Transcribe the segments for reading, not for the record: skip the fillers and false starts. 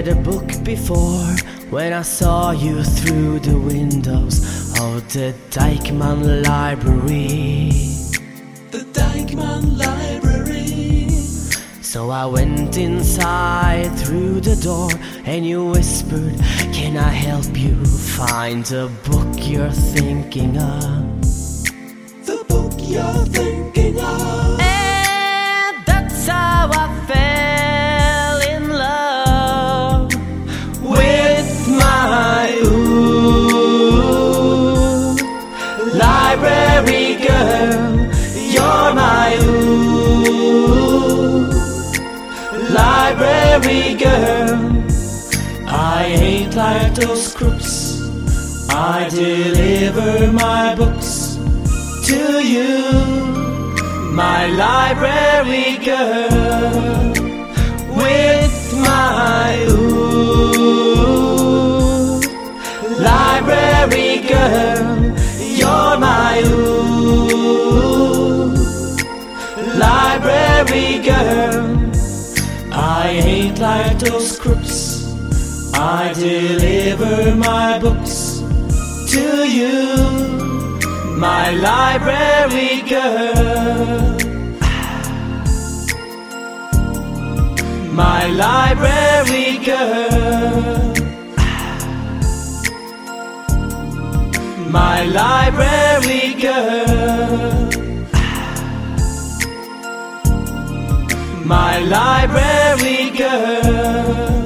read a book before when I saw you through the windows of the Deichmann Library. The Deichmann Library. So I went inside through the door and you whispered, "Can I help you find the book you're thinking of?" The book you're thinking of. And that's how I fell in love with my ooh library girl. You're my ooh library girl. I ain't like those crooks. I deliver my books to you, my library girl. With my ooh library girl. You're my ooh library girl. I ain't like those crooks. I deliver my books to you, my library girl. My library girl. My library girl. My library girl.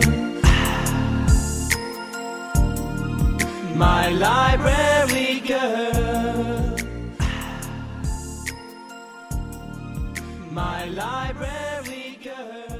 My library girl. My library girl.